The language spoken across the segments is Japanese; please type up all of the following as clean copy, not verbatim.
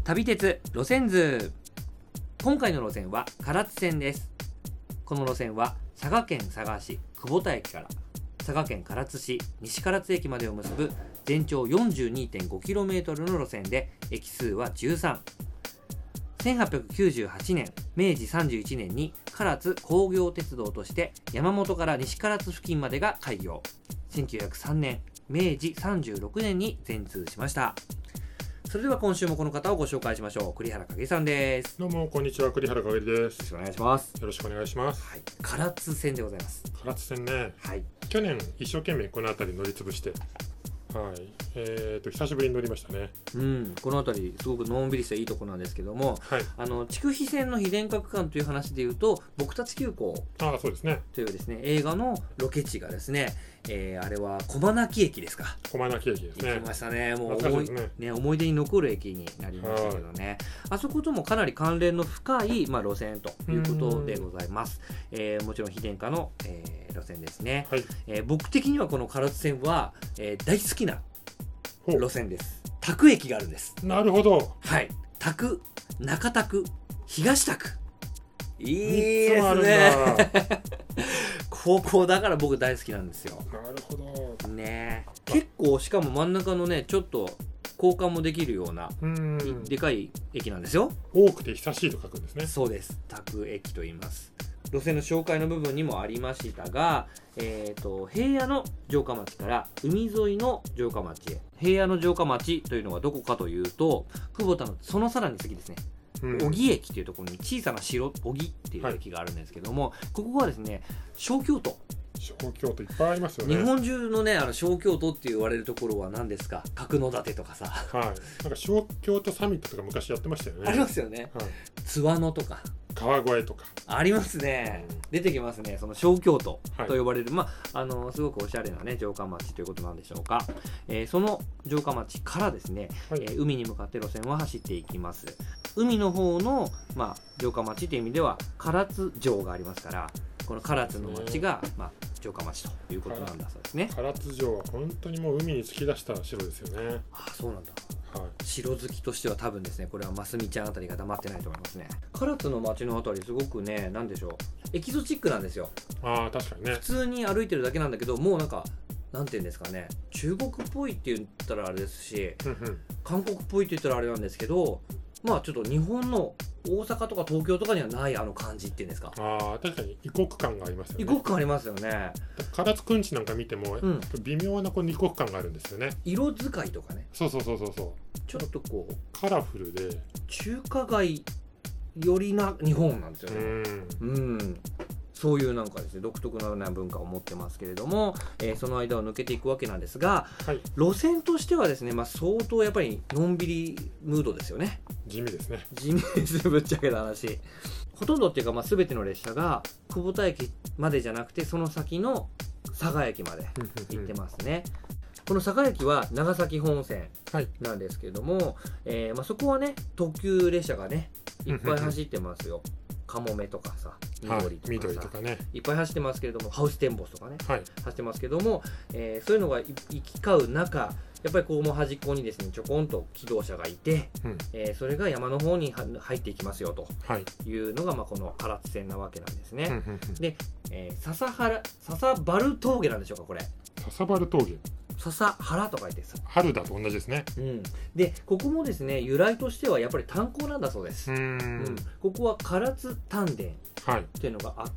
旅鉄路線図。今回の路線は唐津線です。この路線は佐賀県佐賀市久保田駅から佐賀県唐津市西唐津駅までを結ぶ全長 42.5km の路線で、駅数は13。1898年明治31年に唐津工業鉄道として山本から西唐津付近までが開業。1903年明治36年に全通しました。それでは今週もこの方をご紹介しましょう。栗原影さんです。 どうもこんにちは、栗原影です。 よろしくお願いします。 よろしくお願いします。 はい、唐津線でございます。 唐津線ね、 はい、 去年一生懸命この辺り乗り潰して、はい、久しぶりに乗りましたね。 この辺りすごくのんびりしたいいとこなんですけども、 はい、 筑肥線の非電化区間という話でいうと、僕たち急行そうですねというですね、映画のロケ地がですね、あれは駒鳴駅ですか。 駒鳴駅ですね。 行きましたね。もう思い出に残る駅になりましたけどね。あそこともかなり関連の深い、路線ということでございます。もちろん非電化の、路線ですね。 はい、 僕的にはこの唐津線は、大好きな路線です。田久駅があるんです。 なるほど。 はい。田久、中田久、東田久。いいですね。高校だから僕大好きなんですよ。 なるほど。 ね、結構しかも真ん中のね、ちょっと交換もできるようなでかい駅なんですよ。 多くて久しいと書くんですね。 そうです。田久駅と言います。路線の紹介の部分にもありましたが、平野の城下町から海沿いの城下町へ。平野の城下町というのはどこかというと、久保田のそのさらに次ですね、小木駅というところに小さな城小木っていう駅があるんですけども、ここはですね、小京都。 小京都いっぱいありますよね。 日本中のね、小京都って言われるところは何ですか。角館とかさ、 はい、なんか小京都サミットとか昔やってましたよね。 ありますよね。 はい、 津和野とか川越とかありますね。出てきますね。その小京都と呼ばれる、すごくおしゃれなね城下町ということなんでしょうか。その城下町からですね、海に向かって路線は走っていきます。海の方の、城下町という意味では唐津城がありますから、この唐津の町が、城下町ということなんだそうですね。 唐津城は本当にもう海に突き出した城ですよね。 そうなんだ。 はい、 城好きとしては多分ですね、これはますみちゃんあたりが黙ってないと思いますね。唐津の町のあたりすごくね、なんでしょう、エキゾチックなんですよ。 確かにね。普通に歩いてるだけなんだけど、もうなんかなんていうんですかね、中国っぽいって言ったらあれですし、韓国っぽいって言ったらあれなんですけど、ちょっと日本の大阪とか東京とかにはない感じっていうんですか。 確かに異国感がありますよね。 異国感ありますよね。 唐津くんちなんか見ても、微妙な異国感があるんですよね。 色使いとかね。 そう。ちょっとこうカラフルで中華街よりな日本なんですよね。そういうなんかですね、独特な文化を持ってますけれども、その間を抜けていくわけなんですが、路線としてはですね、相当やっぱりのんびりムードですよね。 地味ですね。 地味ですぶっちゃけた話。ほとんどっていうか、全ての列車が久保田駅までじゃなくて、その先の佐賀駅まで行ってますね。この佐賀駅は長崎本線なんですけれども、そこはね、特急列車がねいっぱい走ってますよ。かもめとかさ、緑とかね、いっぱい走ってますけれども、ハウステンボスとかね、走ってますけども、そういうのが行き交う中、やっぱりこうも端っこにですね、ちょこんと機動車がいて、それが山の方に入っていきますよというのが、この唐津線なわけなんですね。で、笹原峠なんでしょうか、これ。笹原峠。笹原と書いてさ、 春だと同じですね。 で、ここもですね、由来としてはやっぱり炭鉱なんだそうです。ここは唐津炭田というのがあって、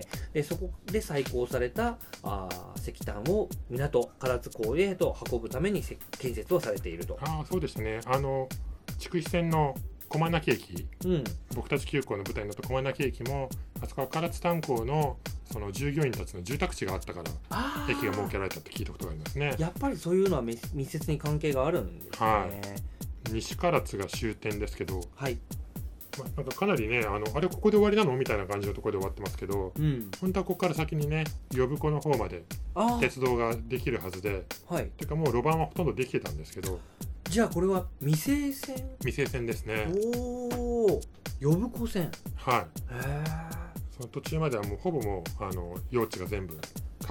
でそこで採鉱された石炭を港唐津港へと運ぶために建設をされていると。 そうですね。筑肥線の駒鳴駅、僕たち急行の舞台になった駒鳴駅も、あそこは唐津炭鉱のその従業員たちの住宅地があったから駅が設けられたって聞いたことがありますね。 やっぱりそういうのは密接に関係があるんですね。 西唐津が終点ですけど、なんかかなりね、あれここで終わりなのみたいな感じのところで終わってますけど、本当はここから先にね、呼子の方まで鉄道ができるはずで、てかもう路盤はほとんどできてたんですけど。 じゃあこれは未成線？ 未成線ですね。 呼子線。 その途中まではもうほぼ用地が全部開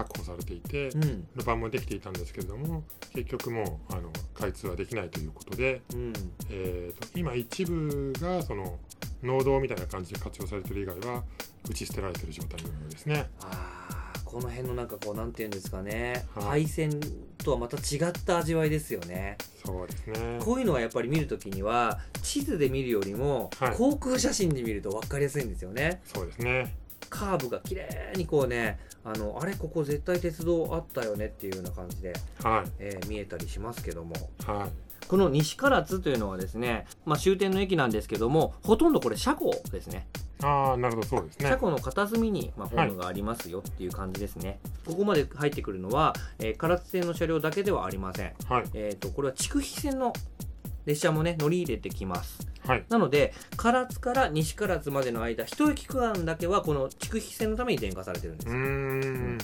確保されていて、路盤もできていたんですけれども、結局もう開通はできないということで、今一部がその農道みたいな感じで活用されている以外は打ち捨てられている状態のようですね。 この辺のなんかこうなんていうんですかね、配線とはまた違った味わいですよね。 そうですね。 こういうのはやっぱり見るときには地図で見るよりも航空写真で見ると分かりやすいんですよね。 そうですね。 カーブが綺麗にこうね、あれここ絶対鉄道あったよねっていうような感じで、見えたりしますけども、この西唐津というのはですね、終点の駅なんですけども、ほとんどこれ車庫ですね。 なるほど、そうですね。 車庫の片隅にホームがありますよっていう感じですね。ここまで入ってくるのは、唐津線の車両だけではありません。これは筑肥線の列車もね乗り入れてきます。なので唐津から西唐津までの間、一駅区間だけはこの筑肥線のために電化されてるんです。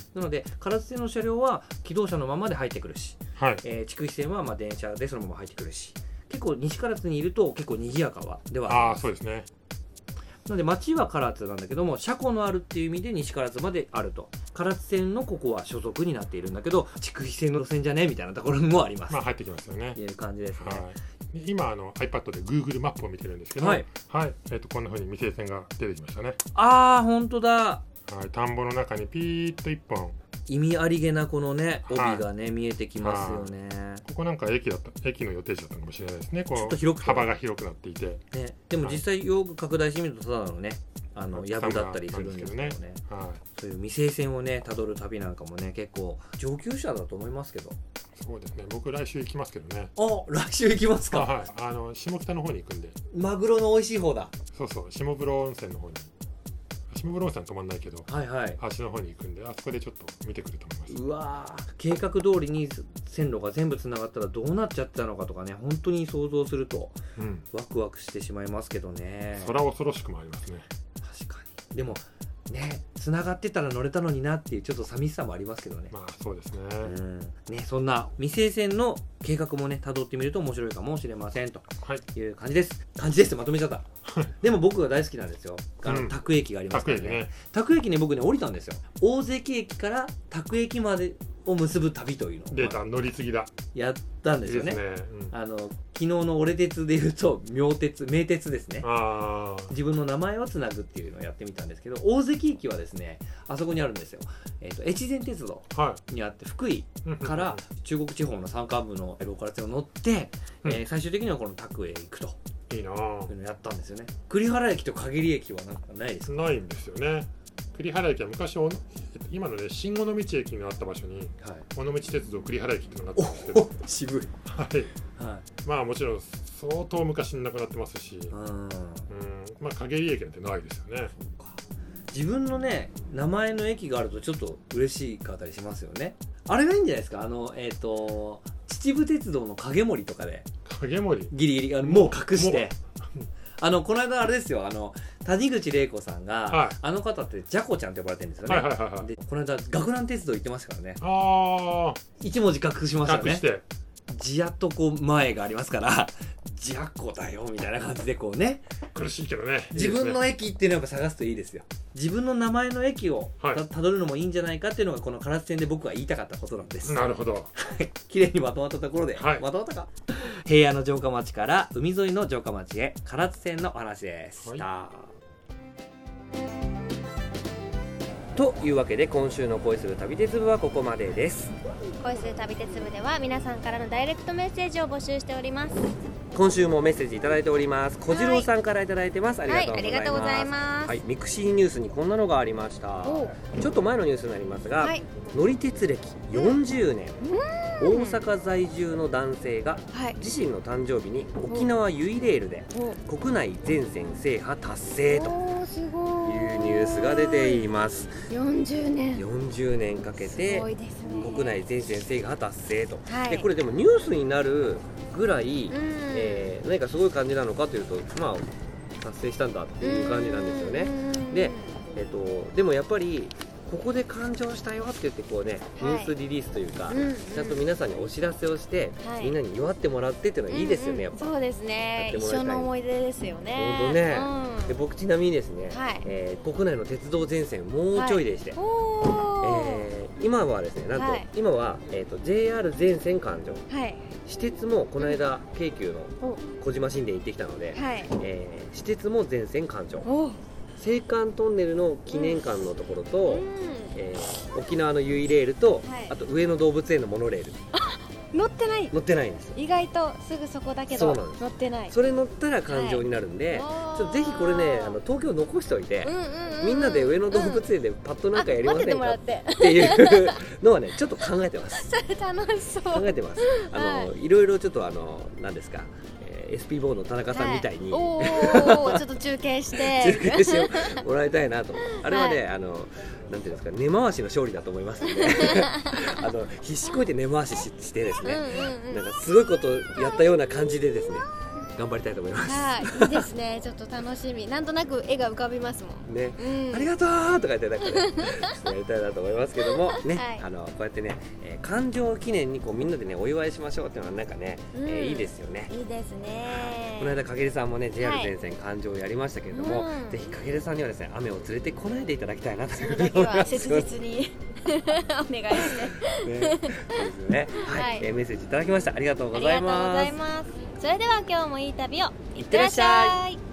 なので唐津線の車両は気動車のままで入ってくるし、筑肥線は電車でそのまま入ってくるし、結構西唐津にいると結構賑やかではあります。 そうですね。 なので町は唐津なんだけども、車庫のあるっていう意味で西唐津まであると。唐津線のここは所属になっているんだけど、筑肥線の路線じゃねみたいなところもあります。 入ってきますよね。 いう感じですね。 今iPad で Google マップを見てるんですけど、こんな風に未成線が出てきましたね。 本当だ。 田んぼの中にピーッと一本意味ありげなこのね帯がね、見えてきますよね。 ここなんか駅の予定地だったかもしれないですね。 ちょっと広く幅が広くなっていて、 でも実際よく拡大してみるとただのねやぶだったりするんですけどね。そういう未成線をね辿る旅なんかもね結構上級者だと思いますけど。 そうですね。僕来週行きますけどね。 来週行きますか。 下北の方に行くんで。 マグロの美味しい方だ。 そうそう、下風呂温泉の方に。下風呂温泉は止まんないけど、橋の方に行くんで、あそこでちょっと見てくると思います。 うわー、計画通りに線路が全部つながったらどうなっちゃったのかとかね、本当に想像するとワクワクしてしまいますけどね。 それは恐ろしくもありますね。 確かに。でもね、つながってたら乗れたのになっていうちょっと寂しさもありますけどね。 そうですね。 そんな未成線の計画もね辿ってみると面白いかもしれませんという感じです。まとめちゃった。でも僕が大好きなんですよ。田久駅がありますからね。田久駅ね、僕ね降りたんですよ。大関駅から田久駅までを結ぶ旅というのをデータ乗り継ぎだやったんですよね。昨日の俺鉄でいうと名鉄ですね。自分の名前をつなぐっていうのをやってみたんですけど、大関駅はですねあそこにあるんですよ。越前鉄道にあって、福井から中国地方の山間部のローカル線を乗って、最終的にはこの田久へ行くといいないうのをやったんですよね。栗原駅と限り駅はなんかないですか？ ないんですよね。栗原駅は昔今のね新尾道駅があった場所に、尾道鉄道栗原駅っていうのがあったんですけど、 渋い。 もちろん相当昔になくなってますし、陰り駅なんてないですよね。 自分のね名前の駅があるとちょっと嬉しかったりしますよね。あれがいいんじゃないですか。秩父鉄道の影森とかで影森ギリギリもう隠してこの間あれですよ、谷口玲子さんが、あの方ってジャコちゃんって呼ばれてるんですよね。でこの間学ラン鉄道行ってましたからね。一文字隠しましたよね。ジアとこう前がありますからジャコだよみたいな感じでこうね、 苦しいけどね、 自分の駅っていうのを探すといいですよ。自分の名前の駅をたどるのもいいんじゃないかっていうのがこの唐津線で僕は言いたかったことなんです。 なるほど。 綺麗にまとまったところで、まとまったか。平野の城下町から海沿いの城下町へ、唐津線のお話でした。というわけで今週の恋する旅鉄部はここまでです。 恋する旅鉄部では皆さんからのダイレクトメッセージを募集しております。 今週もメッセージいただいております。小次郎さんからいただいてます。ありがとうありがとうございます。 ミクシーニュースにこんなのがありました。ちょっと前のニュースになりますが、乗り鉄歴40年、大阪在住の男性が自身の誕生日に沖縄ユイレールで国内全線制覇達成というニュースが出ています。40年かけて国内全線制覇達成と。でこれでもニュースになるぐらい、何かすごい感じなのかというと、達成したんだっていう感じなんですよね。で、でもやっぱりここで感情したよって言ってこうね、ニュースリリースというか、ちゃんと皆さんにお知らせをして、みんなに祝ってもらってっていうのはいいですよね。やっぱそうですね。一生の思い出ですよね。 本当ね。で僕ちなみにですね、国内の鉄道全線もうちょいでして、 今はですね、なんと、 はい、 今は、JR 全線環状、 はい、 私鉄もこの間、京急の小島新田行ってきたので、はい、私鉄も全線環状、青函トンネルの記念館のところと、沖縄のゆいレールと、はい、あと上野動物園のモノレール。 乗ってないんです。 意外とすぐそこだけど乗ってない。 それ乗ったら環状になるんで、はい、ちょっとぜひこれね、東京残しておいて、みんなで上野動物園でパッとなんかやりませんかっていうのはね、ちょっと考えてます。 それ楽しそう。 考えてます。いろいろちょっと何ですか、SP ボーの田中さんみたいに、 はい、ちょっと中継してもらいたいなと。あれはね、なんていうんですか、根回しの勝利だと思いますので必死こいて根回ししてですね、なんかすごいことやったような感じでですね、頑張りたいと思います。 いいですね。ちょっと楽しみ。なんとなく絵が浮かびますもんね。ありがとうとか言ってなんかねやりたいなと思いますけどもね、こうやってね、環状記念にこうみんなでねお祝いしましょうっていうのはなんかね、いいですよね。 いいですね。 この間かけるさんもね JR 全線環状をやりましたけれども、ぜひかけるさんにはですね雨を連れてこないでいただきたいなというふうに思います。 切実にお願いしてね。 そうですね。はい、メッセージいただきました。ありがとうございます。 それでは今日もいい旅をいってらっしゃい。